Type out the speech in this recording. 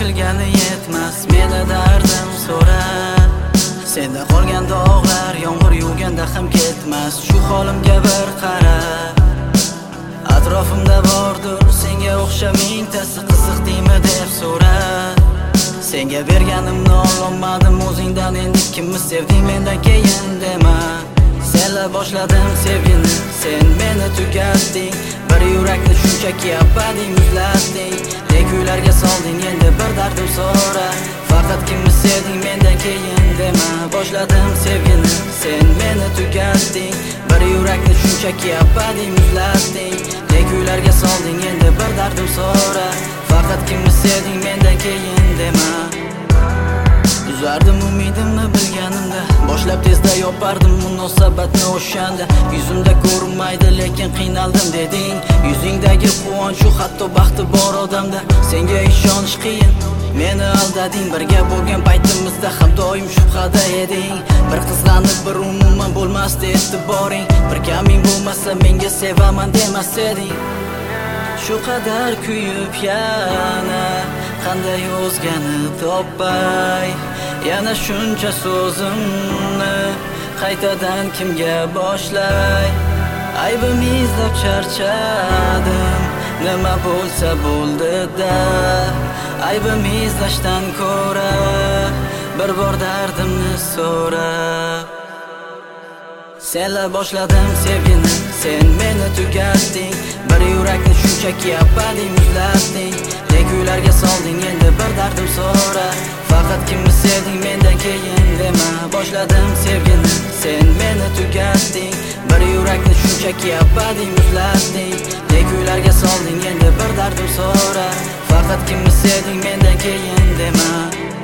bilgani yetmas, meni dardim so'ra. Senda qolgan dog'lar yomg'ir yuvganda ham ketmas. Shu holimga bir qara, atrofimda bordir senga o'xshab mingtasi, qiziq deymi deb so'ra. Senga berganimni ololmadim o'zingdan, endi kimni sevding mendan keyin dema. Senla boshladim sevgini, sen meni tugatding. Bir yurakni shunchaki abadiy muzlatding. Nekuylarga solding, endi bir dardim so'ra. Faqat kimni sevding mendan keyin dema. Boshladim sevgini, sen meni tugatding. Bir yurakni shunchaki abadiy muzlatding. Nekuylarga solding, endi bir dardim so'ra. Faqat kimni sevding mendan keyin dema. Uzardim umidimni bilganimda, boshlab tezda yopardim munosabatni o'shanda. Yuzimda ko'rinmaydi lekin qiynaldim deding. Yuzingdagi quvonch shu hatto baxti bor odamda. Senga ishonish qiyin, meni aldading. Birga bo'lgan paytimizda ham doim shubhada eding. Bir qizg'anib bir umuman bo'lmasdi e'tiboring. Bir kaming bo'lmasa menga sevaman demas eding. Shu qadar kuyib yana qanday o'zgani topay. Yana shuncha so'zimni qaytadan kimga boshlay. Aybim izlab charchadim, nima bo'lsa bo'ldi-da. Aybim izlashdan ko'ra bir bor dardimni so'ra. Senla boshladim sevgini, sen meni tugatding. Bir yurakni shunchaki abadiy muzlatding. Nekuylarga solding, endi bir dardim so'ra. Faqat kimni sevding mendan keyin dema. Boshladim sevgini, sen meni tugatding. Bir yurakni shunchaki abadiy muzlatding. Nekuylarga solding, endi bir dardim so'ra. Faqat kimni sevding mendan keyin dema.